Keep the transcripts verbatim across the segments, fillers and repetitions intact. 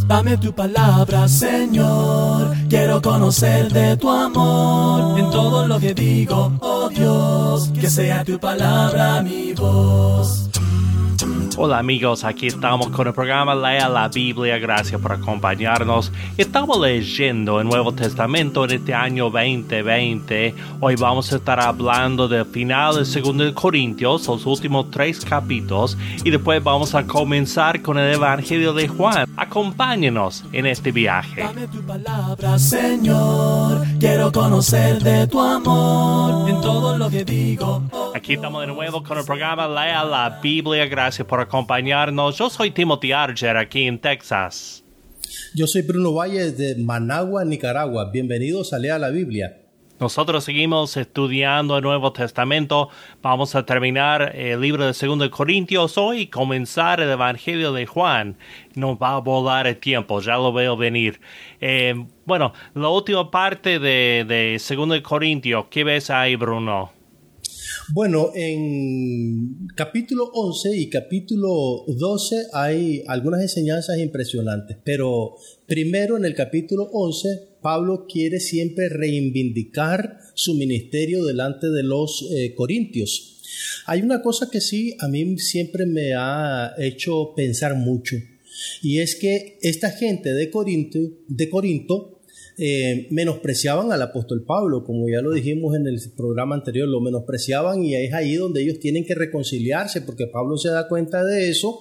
Dame tu palabra, Señor, quiero conocer de tu amor. En todo lo que digo, oh Dios, que sea tu palabra mi voz. Hola amigos, aquí estamos con el programa Lea la Biblia, gracias por acompañarnos. Estamos leyendo el Nuevo Testamento en este año veinte veinte. Hoy vamos a estar hablando del final de segundo de Corintios, los últimos tres capítulos, y después vamos a comenzar con el Evangelio de Juan. Acompáñenos en este viaje. Dame tu palabra, Señor, quiero conocer de tu amor. En todo lo que digo, oh Aquí estamos de nuevo con el programa Lea la Biblia, gracias por acompañarnos. Yo soy Timothy Archer, aquí en Texas. Yo soy Bruno Valles de Managua, Nicaragua. Bienvenidos a Lea la Biblia. Nosotros seguimos estudiando el Nuevo Testamento. Vamos a terminar el libro de segundo de Corintios hoy y comenzar el Evangelio de Juan. Nos va a volar el tiempo, ya lo veo venir. Eh, bueno, la última parte de, de segundo de Corintios, ¿qué ves ahí, Bruno? Bueno, en capítulo once y capítulo doce hay algunas enseñanzas impresionantes, pero primero en el capítulo once, Pablo quiere siempre reivindicar su ministerio delante de los eh, corintios. Hay una cosa que sí a mí siempre me ha hecho pensar mucho, y es que esta gente de Corinto, de Corinto Eh, menospreciaban al apóstol Pablo, como ya lo dijimos en el programa anterior, lo menospreciaban, y es ahí donde ellos tienen que reconciliarse, porque Pablo se da cuenta de eso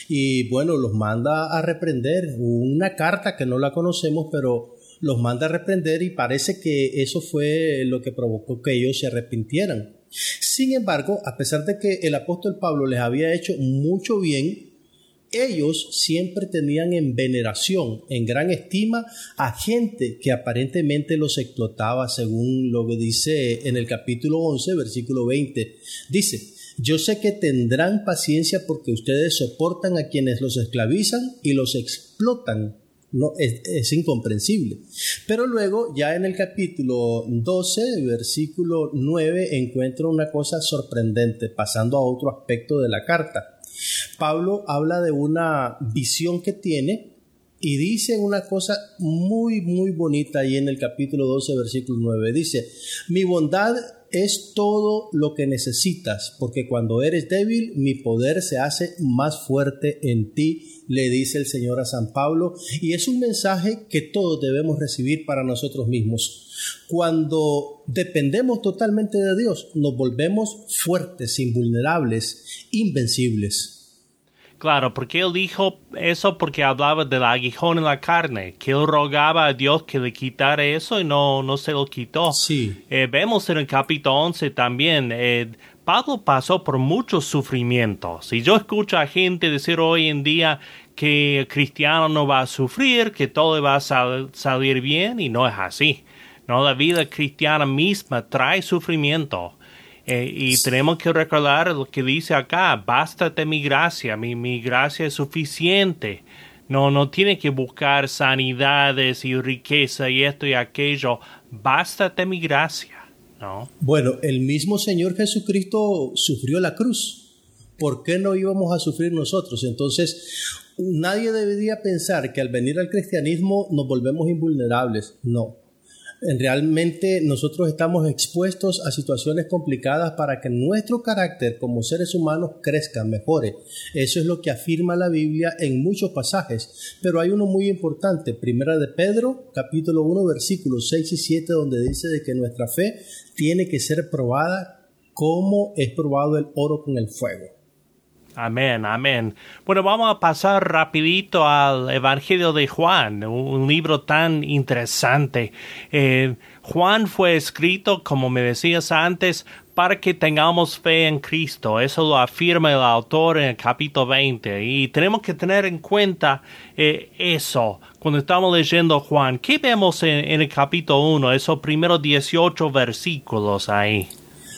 y bueno, los manda a reprender. Una carta que no la conocemos, pero los manda a reprender, y parece que eso fue lo que provocó que ellos se arrepintieran. Sin embargo, a pesar de que el apóstol Pablo les había hecho mucho bien, ellos siempre tenían en veneración, en gran estima, a gente que aparentemente los explotaba, según lo que dice en el capítulo once, versículo veinte. Dice: yo sé que tendrán paciencia porque ustedes soportan a quienes los esclavizan y los explotan. No, es, es incomprensible. Pero luego, ya en el capítulo doce, versículo nueve, encuentro una cosa sorprendente, pasando a otro aspecto de la carta. Pablo habla de una visión que tiene y dice una cosa muy, muy bonita ahí en el capítulo doce, versículo nueve. Dice: mi bondad es todo lo que necesitas, porque cuando eres débil, mi poder se hace más fuerte en ti, le dice el Señor a San Pablo. Y es un mensaje que todos debemos recibir para nosotros mismos. Cuando dependemos totalmente de Dios, nos volvemos fuertes, invulnerables, invencibles. Claro, porque él dijo eso porque hablaba del aguijón en la carne, que él rogaba a Dios que le quitara eso y no, no se lo quitó. Sí. Eh, vemos en el capítulo once también, eh, Pablo pasó por muchos sufrimientos. Y yo escucho a gente decir hoy en día que el cristiano no va a sufrir, que todo va a sal- salir bien, y no es así. No, la vida cristiana misma trae sufrimiento. Eh, y tenemos que recordar lo que dice acá: bástate mi gracia, mi, mi gracia es suficiente. No, no tiene que buscar sanidades y riqueza y esto y aquello. Bástate mi gracia, ¿no? Bueno, el mismo Señor Jesucristo sufrió la cruz. ¿Por qué no íbamos a sufrir nosotros? Entonces, nadie debería pensar que al venir al cristianismo nos volvemos invulnerables. No. Realmente nosotros estamos expuestos a situaciones complicadas para que nuestro carácter como seres humanos crezca, mejore. Eso es lo que afirma la Biblia en muchos pasajes, pero hay uno muy importante, Primera de Pedro, capítulo uno, versículos seis y siete, donde dice de que nuestra fe tiene que ser probada como es probado el oro con el fuego. Amén, amén. Bueno, vamos a pasar rapidito al Evangelio de Juan, un libro tan interesante. Eh, Juan fue escrito, como me decías antes, para que tengamos fe en Cristo. Eso lo afirma el autor en el capítulo veinte. Y tenemos que tener en cuenta eh, eso cuando estamos leyendo Juan. ¿Qué vemos en, en el capítulo uno? Esos primeros dieciocho versículos ahí.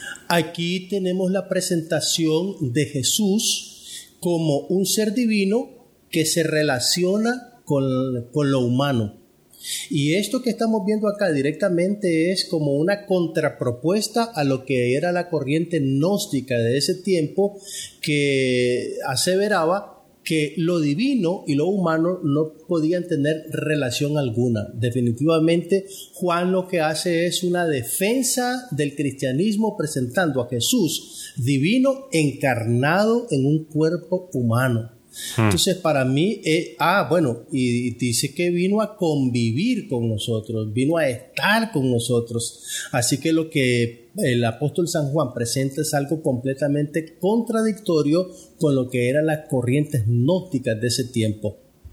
Aquí tenemos la presentación de Jesús como un ser divino que se relaciona con, con lo humano. Y esto que estamos viendo acá directamente es como una contrapropuesta a lo que era la corriente gnóstica de ese tiempo, que aseveraba que lo divino y lo humano no podían tener relación alguna. Definitivamente, Juan lo que hace es una defensa del cristianismo presentando a Jesús divino encarnado en un cuerpo humano. Entonces, para mí, eh, ah, bueno, y, y dice que vino a convivir con nosotros, vino a estar con nosotros. Así que lo que el apóstol San Juan presenta es algo completamente contradictorio con lo que eran las corrientes gnósticas de ese tiempo.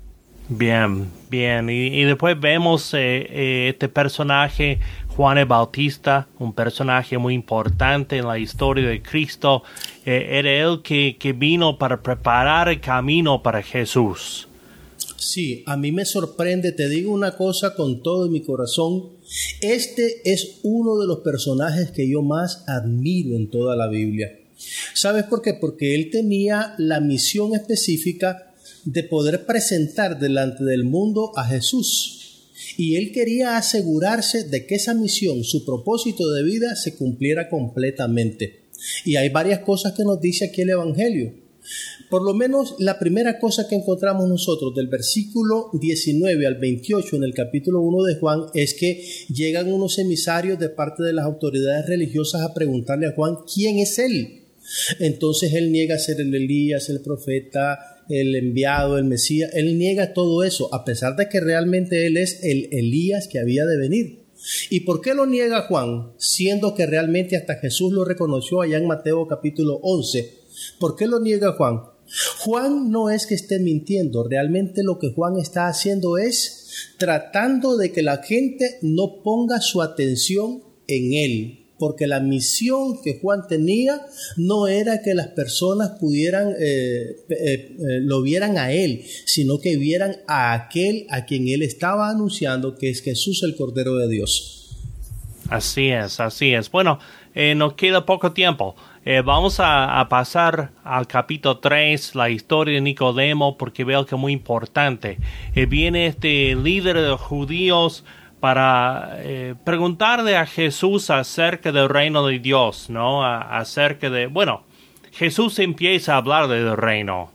Bien, bien. Y, y después vemos eh, eh, este personaje, Juan el Bautista, un personaje muy importante en la historia de Cristo. Eh, era él que, que vino para preparar el camino para Jesús. Sí, a mí me sorprende, te digo una cosa con todo mi corazón. Este es uno de los personajes que yo más admiro en toda la Biblia. ¿Sabes por qué? Porque él tenía la misión específica de poder presentar delante del mundo a Jesús. Y él quería asegurarse de que esa misión, su propósito de vida, se cumpliera completamente. Y hay varias cosas que nos dice aquí el Evangelio. Por lo menos la primera cosa que encontramos nosotros del versículo diecinueve al veintiocho en el capítulo uno de Juan es que llegan unos emisarios de parte de las autoridades religiosas a preguntarle a Juan quién es él. Entonces él niega ser el Elías, el profeta, el enviado, el Mesías. Él niega todo eso, a pesar de que realmente él es el Elías que había de venir. ¿Y por qué lo niega Juan? Siendo que realmente hasta Jesús lo reconoció allá en Mateo capítulo once. ¿Por qué lo niega Juan? Juan no es que esté mintiendo, realmente lo que Juan está haciendo es tratando de que la gente no ponga su atención en él. Porque la misión que Juan tenía no era que las personas pudieran, eh, eh, eh, lo vieran a él, sino que vieran a aquel a quien él estaba anunciando, que es Jesús el Cordero de Dios. Así es, así es. Bueno, eh, nos queda poco tiempo. Eh, vamos a, a pasar al capítulo tres, la historia de Nicodemo, porque veo que es muy importante. Eh, viene este líder de los judíos para eh, preguntarle a Jesús acerca del reino de Dios, ¿no? A, acerca de, bueno, Jesús empieza a hablar del reino.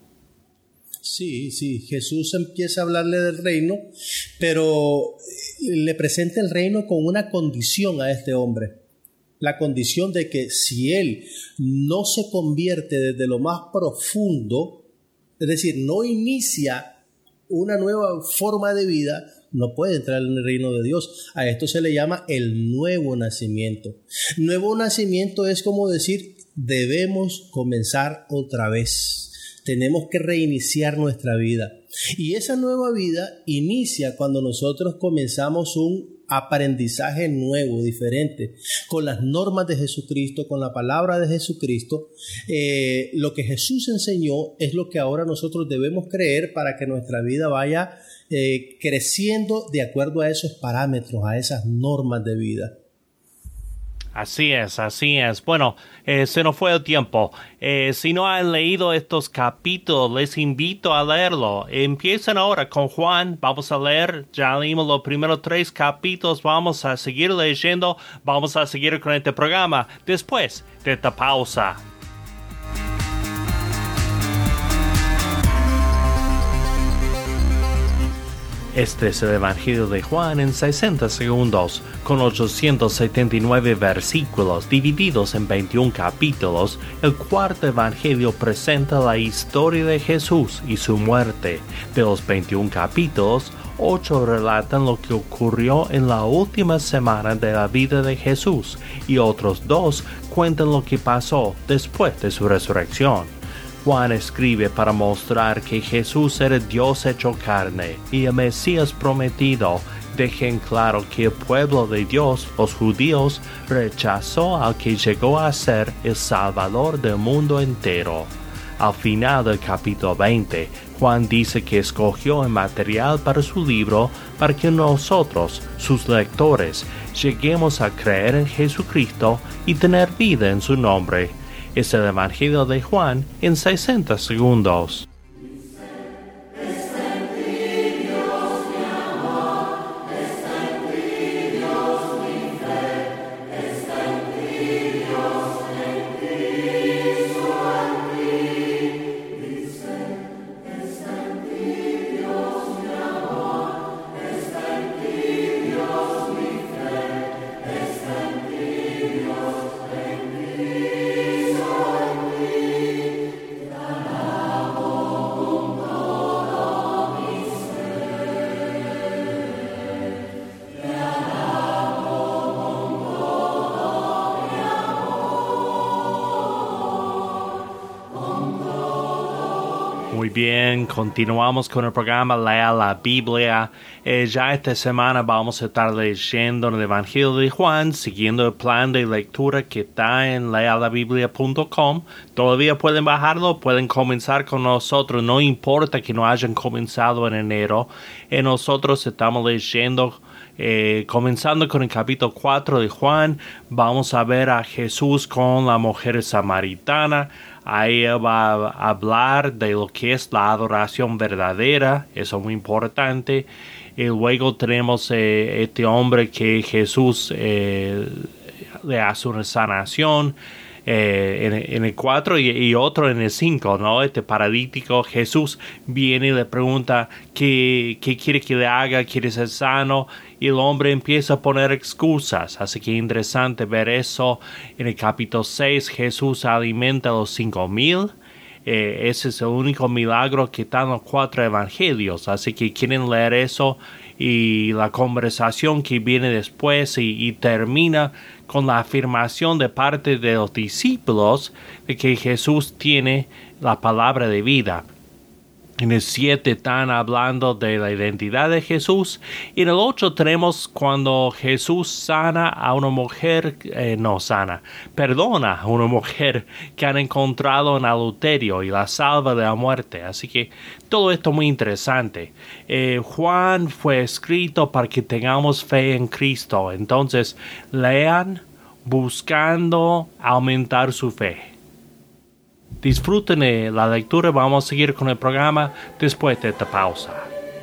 Sí, sí, Jesús empieza a hablarle del reino, pero le presenta el reino con una condición a este hombre. La condición de que si él no se convierte desde lo más profundo, es decir, no inicia una nueva forma de vida, no puede entrar en el reino de Dios. A esto se le llama el nuevo nacimiento. Nuevo nacimiento es como decir, debemos comenzar otra vez. Tenemos que reiniciar nuestra vida. Y esa nueva vida inicia cuando nosotros comenzamos un aprendizaje nuevo, diferente, con las normas de Jesucristo, con la palabra de Jesucristo. Eh, lo que Jesús enseñó es lo que ahora nosotros debemos creer para que nuestra vida vaya eh, creciendo de acuerdo a esos parámetros, a esas normas de vida. Así es, así es. Bueno, eh, se nos fue el tiempo. Eh, si no han leído estos capítulos, les invito a leerlo. Empiezan ahora con Juan. Vamos a leer, ya leímos los primeros tres capítulos. Vamos a seguir leyendo. Vamos a seguir con este programa después de esta pausa. Este es el Evangelio de Juan en sesenta segundos, con ochocientos setenta y nueve versículos divididos en veintiún capítulos. El cuarto Evangelio presenta la historia de Jesús y su muerte. De los veintiún capítulos, ocho relatan lo que ocurrió en la última semana de la vida de Jesús y otros dos cuentan lo que pasó después de su resurrección. Juan escribe para mostrar que Jesús era Dios hecho carne y el Mesías prometido. Deja en claro que el pueblo de Dios, los judíos, rechazó al que llegó a ser el Salvador del mundo entero. Al final del capítulo veinte, Juan dice que escogió el material para su libro para que nosotros, sus lectores, lleguemos a creer en Jesucristo y tener vida en su nombre. Es el Evangelio de Juan en sesenta segundos. bien, continuamos con el programa Lea la Biblia. Eh, ya esta semana vamos a estar leyendo el Evangelio de Juan, siguiendo el plan de lectura que está en lea la biblia punto com. Todavía pueden bajarlo, pueden comenzar con nosotros, no importa que no hayan comenzado en enero. Eh, nosotros estamos leyendo, eh, comenzando con el capítulo cuatro de Juan. Vamos a ver a Jesús con la mujer samaritana. Ahí va a hablar de lo que es la adoración verdadera, eso es muy importante. Y luego tenemos eh, este hombre que Jesús eh, le hace una sanación eh, en, en el cuatro y, y otro en el cinco, ¿no? Este paralítico, Jesús viene y le pregunta qué, qué quiere que le haga, quiere ser sano. Y el hombre empieza a poner excusas. Así que interesante ver eso. En el capítulo seis, Jesús alimenta a los cinco mil. Eh, ese es el único milagro que están los cuatro evangelios. Así que quieren leer eso. Y la conversación que viene después y, y termina con la afirmación de parte de los discípulos de que Jesús tiene la palabra de vida. En el siete están hablando de la identidad de Jesús. Y en el ocho tenemos cuando Jesús sana a una mujer, eh, no sana, perdona a una mujer que han encontrado en adulterio y la salva de la muerte. Así que todo esto es muy interesante. Eh, Juan fue escrito para que tengamos fe en Cristo. Entonces lean buscando aumentar su fe. Disfruten de la lectura. Vamos a seguir con el programa después de esta pausa.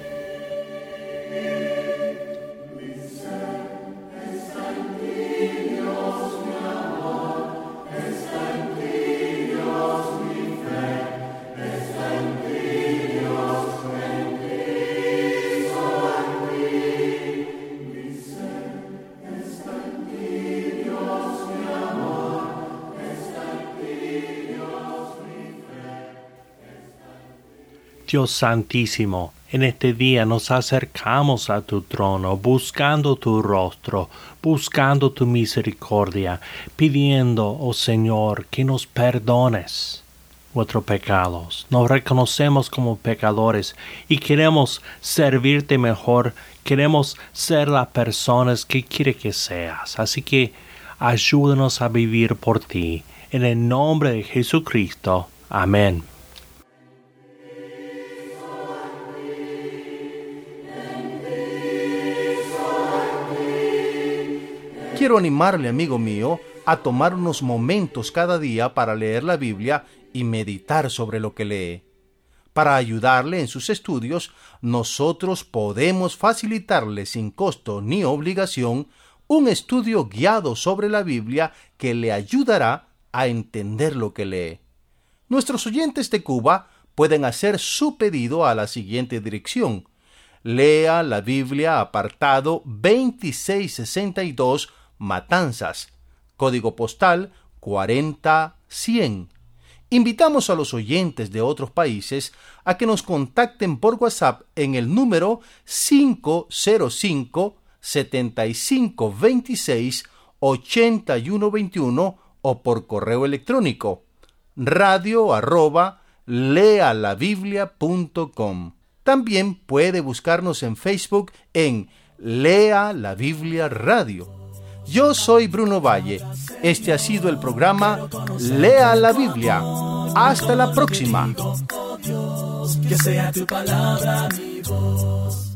Dios Santísimo, en este día nos acercamos a tu trono, buscando tu rostro, buscando tu misericordia, pidiendo, oh Señor, que nos perdones nuestros pecados. Nos reconocemos como pecadores y queremos servirte mejor, queremos ser las personas que quieres que seas. Así que ayúdanos a vivir por ti. En el nombre de Jesucristo. Amén. Quiero animarle, amigo mío, a tomar unos momentos cada día para leer la Biblia y meditar sobre lo que lee. Para ayudarle en sus estudios, nosotros podemos facilitarle sin costo ni obligación un estudio guiado sobre la Biblia que le ayudará a entender lo que lee. Nuestros oyentes de Cuba pueden hacer su pedido a la siguiente dirección. Lea la Biblia, apartado veintiséis sesenta y dos, Matanzas, código postal cuarenta cien. Invitamos a los oyentes de otros países a que nos contacten por WhatsApp en el número cinco cero cinco, setenta y cinco veintiséis, ochenta y uno veintiuno o por correo electrónico radio arroba lealabiblia punto com. También puede buscarnos en Facebook en Lea la Biblia Radio. Yo soy Bruno Valle. Este ha sido el programa Lea la Biblia. Hasta la próxima. Que sea tu palabra mi voz.